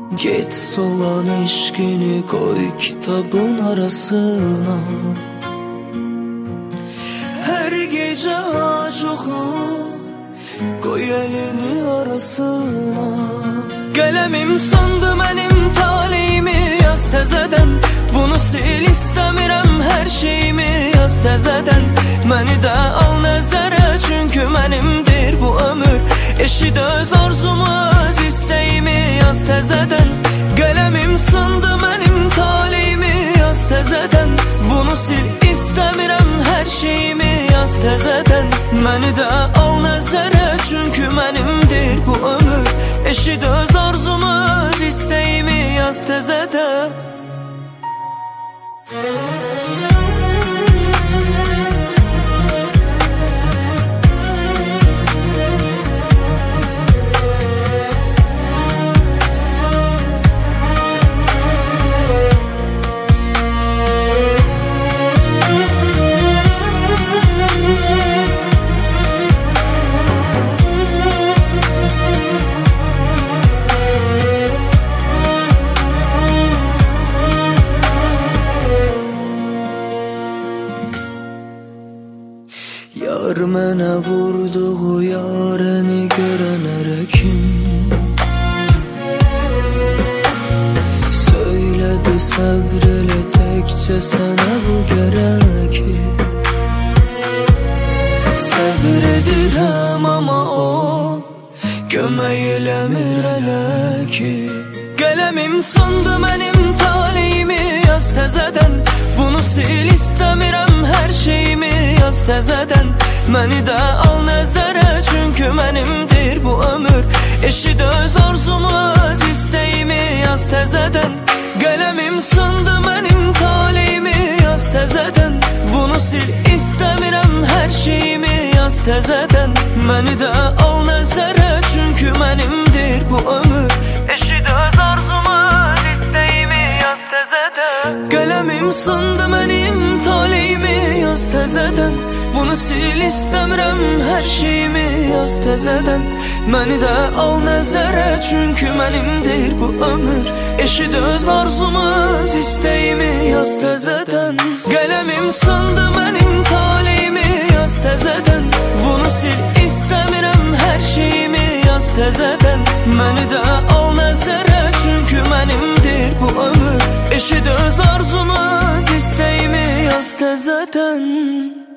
Geç solan eşkini koy kitabın arasına. Her gece ağaç oku, koy elini arasına. Qələmim sandı mənim taleyimi, yaz təzədən. Bunu sil istəmirəm, hər şeyimi yaz təzədən. Məni də al nəzərə, çünki mənimdir bu ömür. Eşid öz arzumu, öz istəyimi yaz təzədən. Qələmim sandı mənim taleyimi, yaz təzədən. Bunu sil istəmirəm, hər şeyimi yaz təzədən. Məni də al nəzərə, çünki mənimdir bu ömür. Eşid öz arzumu, öz istəyimi yaz təzədən. Yar mənə vurduğu yarəni görən ərəkim söylədi səbr elə təkcə sənə bu gərək. Səbr edirəm amma o kömək eləmir hələ ki. Qələmim sandı mənim taleyimi, yaz təzədən. Bunu sil istəmirəm, hər şeyimi yaz təzədən. Məni də al nəzərə, çünki mənimdir bu ömür. Eşid öz arzumu, öz istəyimi yaz təzədən. Qələmim sandı mənim taleyimi, yaz təzədən. Bunu sil istəmirəm, hər şeyimi yaz təzədən. Məni də al nəzərə, çünki mənimdir bu ömür. Eşid öz arzumu, öz istəyimi yaz təzədən. Qələmim sandı mənim taleyimi, yaz təzədən. Bunu sil istəmirəm, hər şeyimi yaz təzədən. Məni də al nəzərə, çünki mənimdir bu ömür. Eşid öz arzumu, öz istəyimi yaz təzədən. Qələmim sandı mənim taleyimi, yaz təzədən. Bunu sil istəmirəm, hər şeyimi yaz təzədən. Məni də al nəzərə, çünki mənimdir bu ömür. Eşid öz arzumu, öz istəyimi yaz təzədən.